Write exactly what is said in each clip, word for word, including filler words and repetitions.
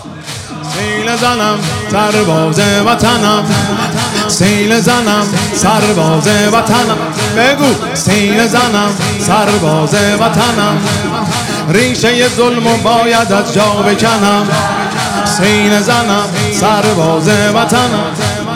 سیل زنم سرباز وطنم، سیل زنم سرباز وطنم، بگو سیل زنم سرباز وطنم، ریشه ظلم و باید از جا بکنم، سیل زنم سرباز وطنم،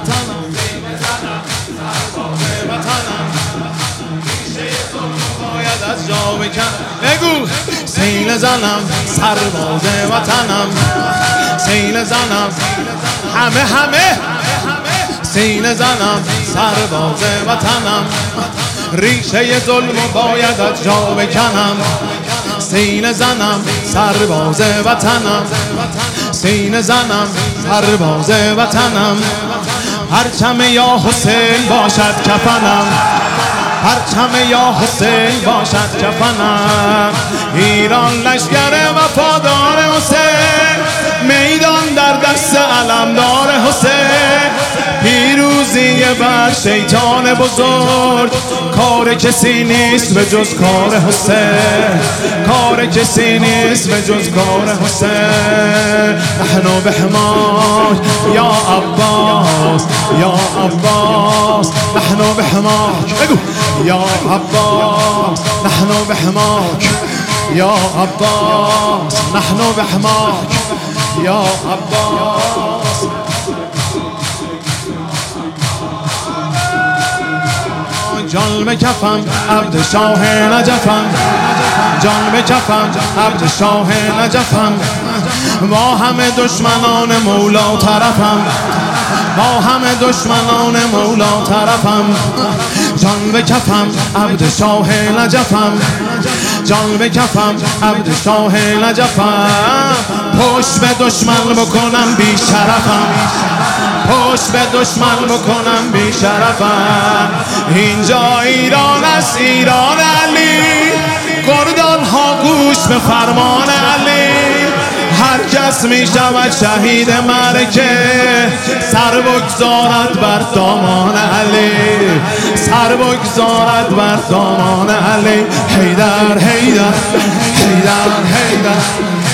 از جا بکنم، بگو سیل زنم سرباز وطنم، سیل زنم همه همه سیل زنم سرباز وطنم، ریشه ظلم باید از جا بکنم، سیل زنم سرباز وطنم، سیل زنم سرباز وطنم، پرچم یا حسین باشد کفنم، پرچم یا حسین باشد کفنم، ایران لشکر وفادار حسین، میدان در دست علمدار حسین، پیروزی بر شیطان بزرگ، کار کسی نیست به جز کار حسین، کار کسی نیست به جز کار حسین، نحن بحماک یا عباس یا عباس، نحن بحماک، بگو یا عباس نحن بحماك یا عباس، نحن بحماك یا عباس، جان به کفم عبد شاه نجفم، جان به کفم عبد شاه نجفم، با همه دشمنان مولا طرفم، با همه دشمنان مولا طرفم، جان به کفم عبد شاه نجفم، جان به کفم عبد شاه نجفم، پشت به دشمن بکنم بی شرفم، پشت به دشمن بکنم بی شرفم، اینجا ایران است ایران علی، گردان ها گوش به فرمان علی، هر کس می شود شهید معرکه، سر بگذارد بر دامان علی، سر بگذارد بر دامان علی، حیدر حیدر حیدر حیدر